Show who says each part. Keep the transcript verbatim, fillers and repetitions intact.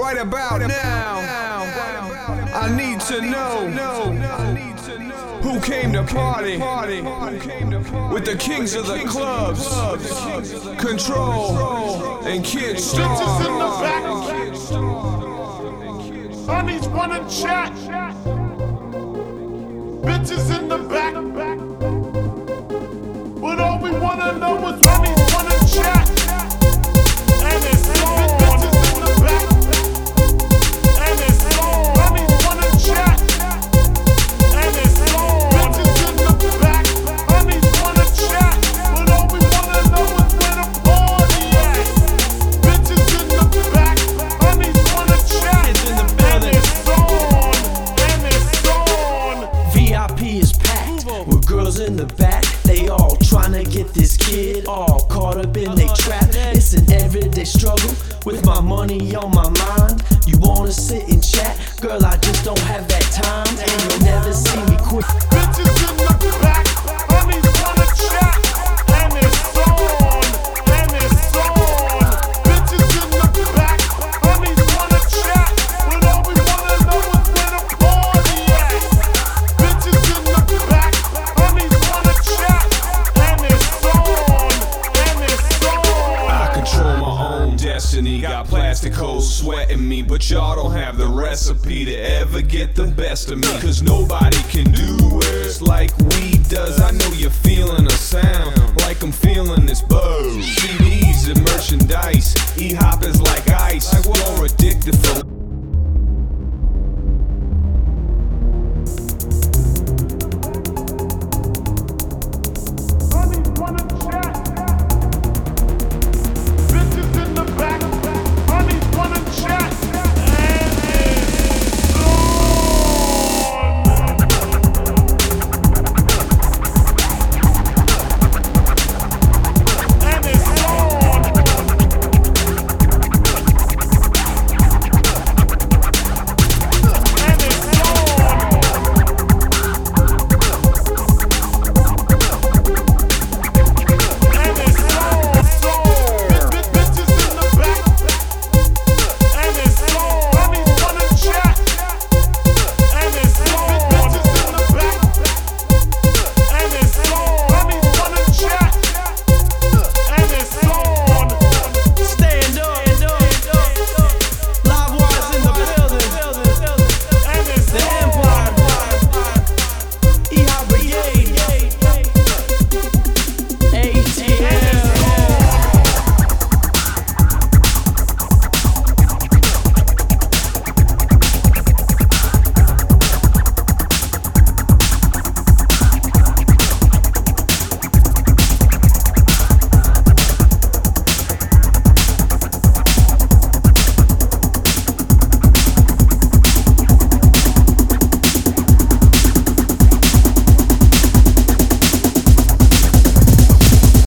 Speaker 1: Right about now, I need to know who came to party with the kings of the clubs, Control and Kid Star.
Speaker 2: Bitches in the back, honeys wanna chat. Bitches in the back, but all we wanna know is honeys wanna chat. And it's on. Bitches in the back, and it's on. Honeys wanna chat, and it's on. Bitches in the back, honeys wanna chat, but all we wanna know is where the party at. Bitches in the back, honeys wanna chat, and it's on, and it's on.
Speaker 3: V I P is packed with girls in the back. They all tryna get this kid all caught up in they trap. It's an everyday struggle with my money on my mind. You wanna sit and chat? Girl, I just don't have that time, and you'll never see me quit.
Speaker 2: Bitches in the back, honeys wanna chat, and it's on, and it's on. Bitches in the back, honeys wanna chat, but all we wanna know is where the party at. Bitches in the back, honeys wanna chat, and it's on, and it's on.
Speaker 1: I control my own destiny, got plastic hoes sweating me, but y'all don't have the recipe to ever get the best of me. Cause nobody can do it like weed does. I know you're feeling a sound like I'm feeling this buzz. C Ds and merchandise, E-hop is like ice. More addictive for